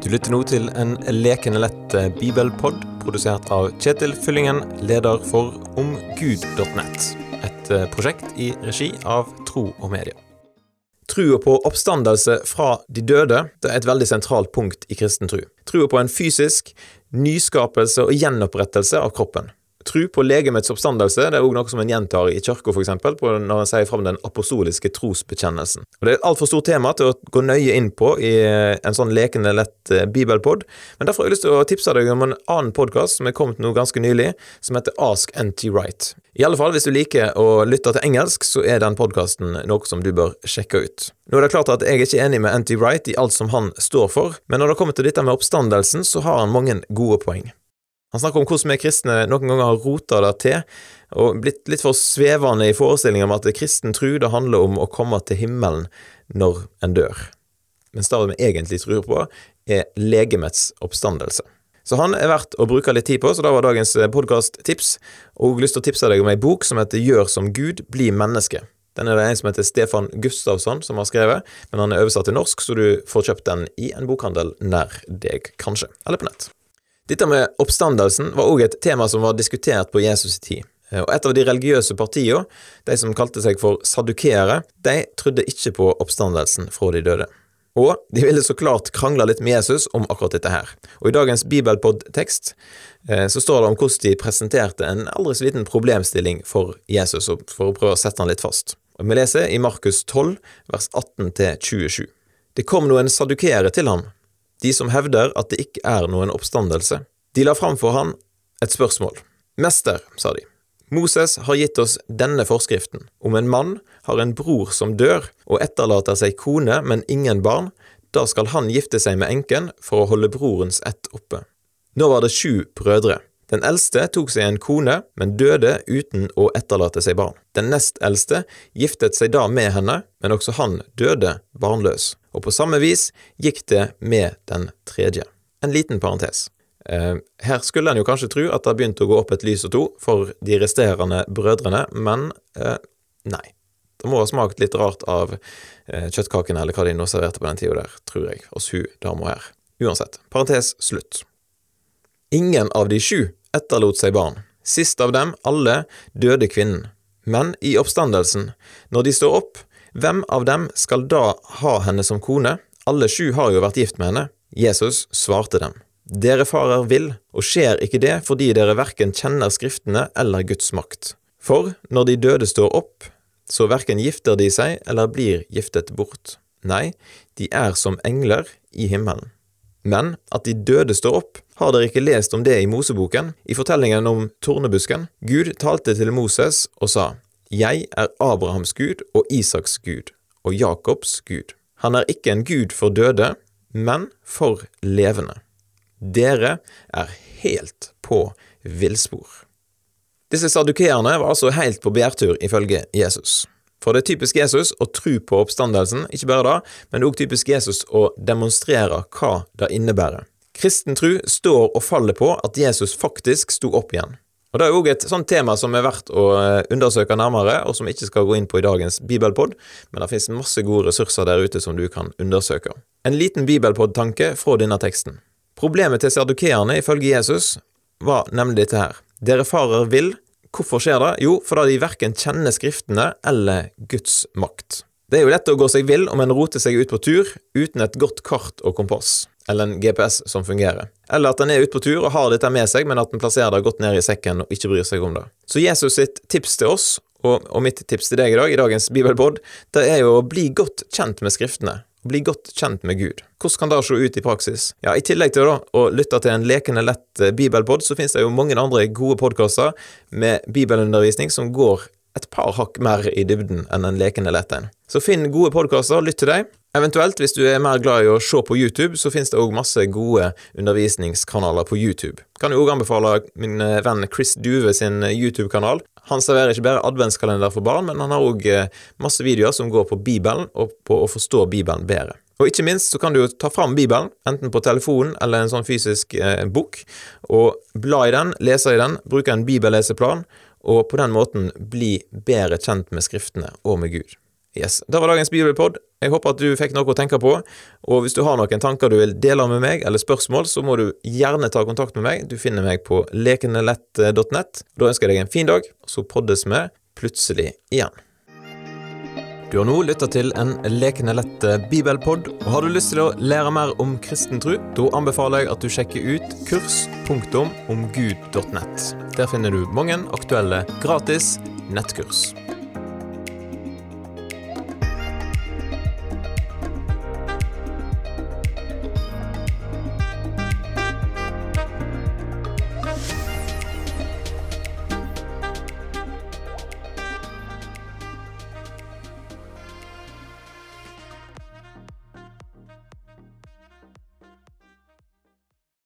Du lytter nå til en lekende lett bibelpodd, produsert av Kjetil Fyllingen, leder for omgud.net, et prosjekt i regi av Tro og Media. Trua på oppstandelse fra de døde, det er et veldig sentralt punkt i kristen tro. Trua på en fysisk nyskapelse og gjenopprettelse av kroppen. Tru på legemets oppstandelse, det er også noe som en gjentar i kirka for eksempel, når en sier frem den apostoliske trosbekjennelsen. Og det er et alt for stort tema til å gå nøye inn på i en sånn lekende lett bibelpodd, men derfor har jeg lyst til å tipse deg om en annen podcast som er kommet nå ganske nylig, som heter Ask N.T. Wright. I alle fall, hvis du liker å lytte til engelsk, så er den podcasten noe som du bør sjekke ut. Nå er det klart at jeg er ikke enig med N.T. Wright i alt som han står for, men når det kommer til dette med oppstandelsen, så har han mange gode poeng. Han snakker om hvordan vi kristne noen ganger har rotet det til, og blitt litt for svevende i forestillingen om at kristen tro det handler om å komme til himmelen når en dør. Men det vi egentlig tror på er legemets oppstandelse. Så han er verdt å bruke litt tid på, så da var dagens podcast-tips, og jeg har lyst til å tipse deg om en bok som heter Gjør som Gud, bli menneske. Den er det en som heter Stefan Gustafsson som har skrevet, men han er oversatt til norsk, så du får kjøpt den i en bokhandel nær deg, kanskje, eller på nett. Dette med oppstandelsen var også et tema som var diskutert på Jesus' tid. Og et av de religiøse partiene, de som kalte seg for sadukere, de trodde ikke på oppstandelsen fra de døde. Og de ville så klart krangle litt med Jesus om akkurat dette her. Og i dagens bibelpodd-tekst så står det om hvordan de presenterte en aldri så liten problemstilling for Jesus, for å prøve å sette han litt fast. Og vi leser i Markus 12, vers 18-27. Det kom noen sadukere til ham, de som hevder at det ikke er noen oppstandelse. De la fram for han et spørsmål. Mester, sa de, Moses har gitt oss denne forskriften. Om en mann har en bror som dør og etterlater seg kone, men ingen barn, da skal han gifte seg med enken for å holde brorens ett oppe. Nå var det 7 brødre. Den eldste tok seg en kone, men døde uten å etterlate seg barn. Den nest eldste giftet seg da med henne, men også han døde barnløs. Og på samme vis gikk det med den tredje. En liten parentes. Her skulle en jo kanskje tro at det begynte å gå opp et lys og to for de resterende brødrene, men nei. Det må ha smakt litt rart av kjøttkakene eller hva de nå serverte på den tiden der, tror jeg, hos hun dama her. Uansett, parentes slutt. Ingen av de 7 etterlot seg barn. Sist av dem alle døde kvinnen. Men i oppstandelsen, når de står opp, hvem av dem skal da ha henne som kone? Alle 7 har jo vært gift med henne. Jesus svarte dem. Dere farer vill, og skjer ikke det fordi dere hverken kjenner skriftene eller Guds makt. For når de døde står opp, så hverken gifter de seg eller blir giftet bort. Nei, de er som engler i himmelen. Men at de døde står opp, har dere ikke lest om det i Moseboken, i fortellingen om tornebusken. Gud talte til Moses og sa, «Jeg er Abrahams Gud og Isaks Gud og Jakobs Gud. Han er ikke en Gud for døde, men for levende. Dere er helt på villspor.» Disse sadukeerne var altså helt på bærtur ifølge Jesus. For det er typisk Jesus å tro på oppstandelsen, ikke bare da, men også typisk Jesus å demonstrere hva det innebærer. Kristen tro står og faller på at Jesus faktisk sto opp igjen. Og det er også et sånt tema som er verdt å undersøke nærmere, og som ikke skal gå inn på i dagens bibelpodd, men det finnes masse gode ressurser der ute som du kan undersøke. En liten bibelpodd-tanke fra denne teksten. Problemet til sadukeerne ifølge Jesus var nemlig dette her. Dere farer vill. Hvorfor skjer det? Jo, fordi de hverken kjenner skriftene eller Guds makt. Det er jo lett å gå seg vill om en roter seg ut på tur uten et godt kart og kompass, eller en GPS som fungerer. Eller at en er ute på tur og har dette med seg, men at en plasserer det godt ned i sekken og ikke bryr seg om det. Så Jesus sitt tips til oss, og mitt tips til deg i dag, i dagens bibelpodd, det er jo å bli godt kjent med skriftene. Bli godt kjent med Gud. Hvordan kan det se ut i praksis? Ja, i tillegg til å lytte til en lekende lett bibelpodd, så finnes det jo mange andre gode podcaster med bibelundervisning som går et par hakk mer i dybden enn en lekende lett en. Så finn gode podcaster, lytt til deg. Eventuelt, hvis du er mer glad i å se på YouTube, så finnes det også masse gode undervisningskanaler på YouTube. Kan jo også anbefale min venn Chris Duve sin YouTube-kanal. Han serverer ikke bare adventskalender for barn, men han har også masse videoer som går på Bibelen og på å forstå Bibelen bedre. Og ikke minst så kan du jo ta fram Bibelen, enten på telefonen eller en sånn fysisk bok, og bla i den, lese i den, bruke en bibelleseplan, og på den måten bli bedre kjent med skriftene og med Gud. Yes, det var dagens Bibelpodd. Jeg håper at du fikk noe å tenke på, og hvis du har noen tanker du vil dele med meg, eller spørsmål, så må du gjerne ta kontakt med meg. Du finner meg på lekenelett.net. Da ønsker jeg deg en fin dag, og så poddes vi plutselig igjen. Du har nå lyttet til en Lekende lett bibelpodd, og har du lyst til å lære mer om kristen tro, da anbefaler jeg at du sjekker ut kurs.omgud.net. Der finner du mange aktuelle gratis nettkurs.